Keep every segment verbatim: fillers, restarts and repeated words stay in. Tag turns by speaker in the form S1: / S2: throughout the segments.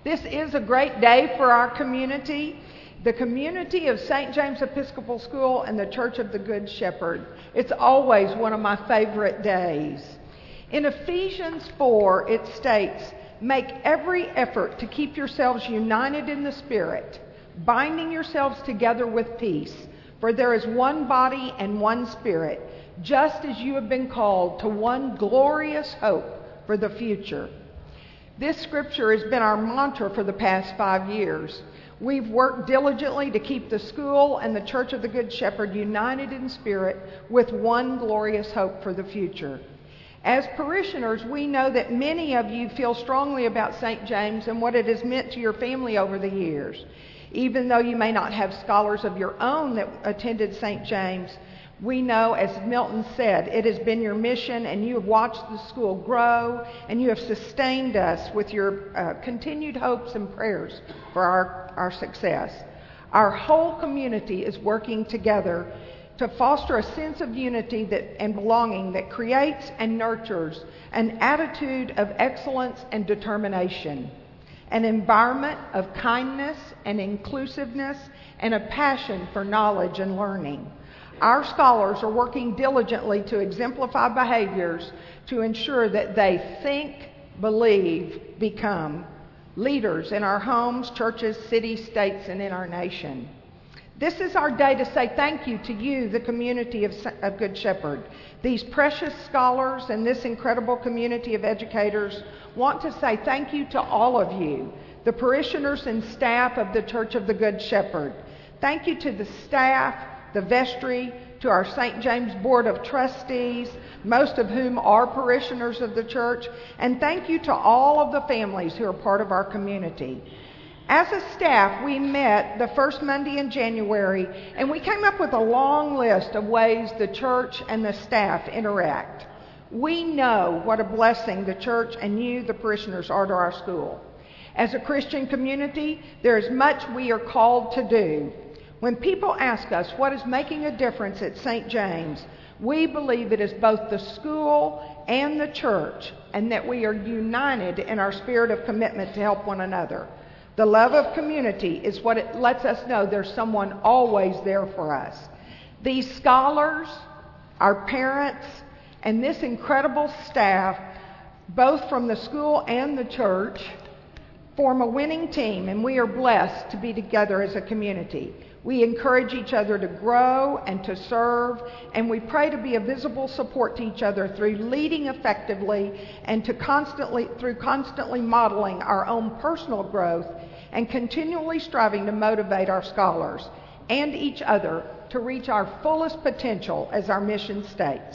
S1: This is a great day for our community, the community of Saint James Episcopal School and the Church of the Good Shepherd. It's always one of my favorite days. In Ephesians four, it states, "Make every effort to keep yourselves united in the Spirit, binding yourselves together with peace. For there is one body and one Spirit, just as you have been called to one glorious hope for the future." This scripture has been our mantra for the past five years. We've worked diligently to keep the school and the Church of the Good Shepherd united in spirit with one glorious hope for the future. As parishioners, we know that many of you feel strongly about Saint James and what it has meant to your family over the years. Even though you may not have scholars of your own that attended Saint James, we know, as Milton said, it has been your mission and you have watched the school grow and you have sustained us with your uh, continued hopes and prayers for our, our success. Our whole community is working together to foster a sense of unity that, and belonging that creates and nurtures an attitude of excellence and determination, an environment of kindness and inclusiveness, and a passion for knowledge and learning. Our scholars are working diligently to exemplify behaviors to ensure that they think, believe, become leaders in our homes, churches, cities, states, and in our nation. This is our day to say thank you to you, the community of, of Good Shepherd. These precious scholars and this incredible community of educators want to say thank you to all of you, the parishioners and staff of the Church of the Good Shepherd. Thank you to the staff, the vestry, to our Saint James Board of Trustees, most of whom are parishioners of the church, and thank you to all of the families who are part of our community. As a staff, we met the first Monday in January, and we came up with a long list of ways the church and the staff interact. We know what a blessing the church and you, the parishioners, are to our school. As a Christian community, there is much we are called to do. When people ask us what is making a difference at Saint James, we believe it is both the school and the church, and that we are united in our spirit of commitment to help one another. The love of community is what it lets us know there's someone always there for us. These scholars, our parents, and this incredible staff, both from the school and the church, form a winning team, and we are blessed to be together as a community. We encourage each other to grow and to serve, and we pray to be a visible support to each other through leading effectively and to constantly through constantly modeling our own personal growth and continually striving to motivate our scholars and each other to reach our fullest potential as our mission states.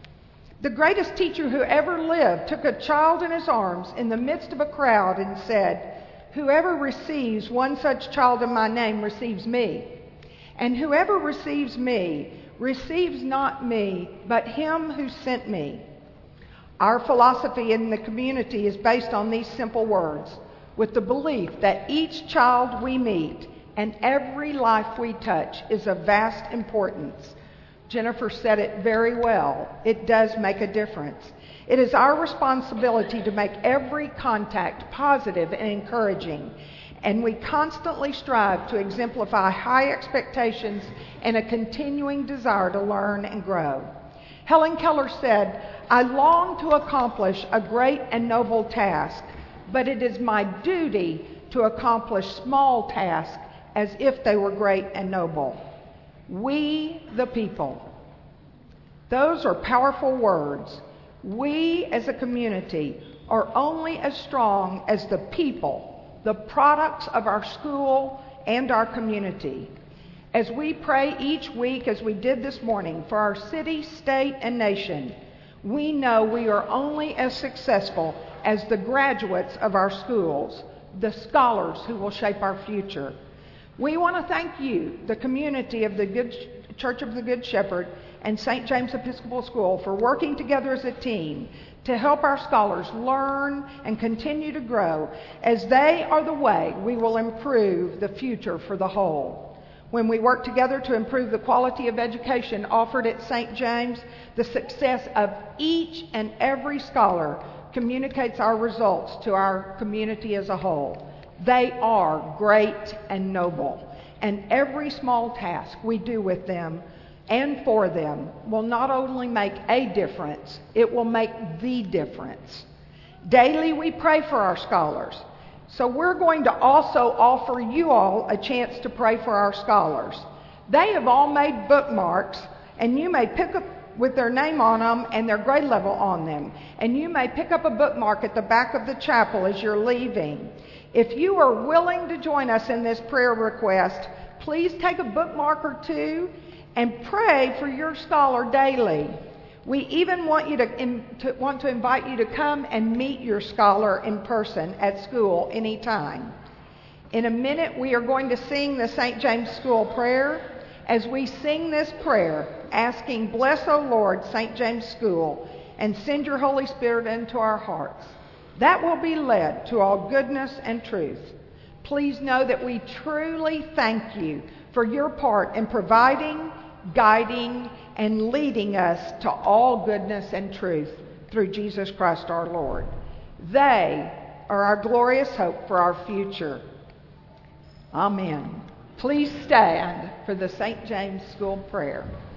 S1: The greatest teacher who ever lived took a child in his arms in the midst of a crowd and said, "Whoever receives one such child in my name receives me. And whoever receives me receives not me, but him who sent me." Our philosophy in the community is based on these simple words, with the belief that each child we meet and every life we touch is of vast importance. Jennifer said it very well. It does make a difference. It is our responsibility to make every contact positive and encouraging, and we constantly strive to exemplify high expectations and a continuing desire to learn and grow. Helen Keller said, "I long to accomplish a great and noble task, but it is my duty to accomplish small tasks as if they were great and noble." We, the people. Those are powerful words. We, as a community, are only as strong as the people, the products of our school and our community. As we pray each week, as we did this morning, for our city, state, and nation, we know we are only as successful as the graduates of our schools, the scholars who will shape our future. We want to thank you, the community of the Good Church of the Good Shepherd and Saint James Episcopal School, for working together as a team to help our scholars learn and continue to grow, as they are the way we will improve the future for the whole. When we work together to improve the quality of education offered at Saint James, the success of each and every scholar communicates our results to our community as a whole. They are great and noble, and every small task we do with them and for them will not only make a difference, it will make the difference. Daily we pray for our scholars, so we're going to also offer you all a chance to pray for our scholars. They have all made bookmarks, and you may pick up with their name on them and their grade level on them. And you may pick up a bookmark at the back of the chapel as you're leaving. If you are willing to join us in this prayer request, please take a bookmark or two and pray for your scholar daily. We even want you to, in, to want to invite you to come and meet your scholar in person at school anytime. In a minute, we are going to sing the Saint James School prayer. As we sing this prayer, asking, "Bless, O Lord, Saint James School, and send your Holy Spirit into our hearts," that will be led to all goodness and truth. Please know that we truly thank you for your part in providing, guiding, and leading us to all goodness and truth through Jesus Christ our Lord. They are our glorious hope for our future. Amen. Please stand for the Saint James School prayer.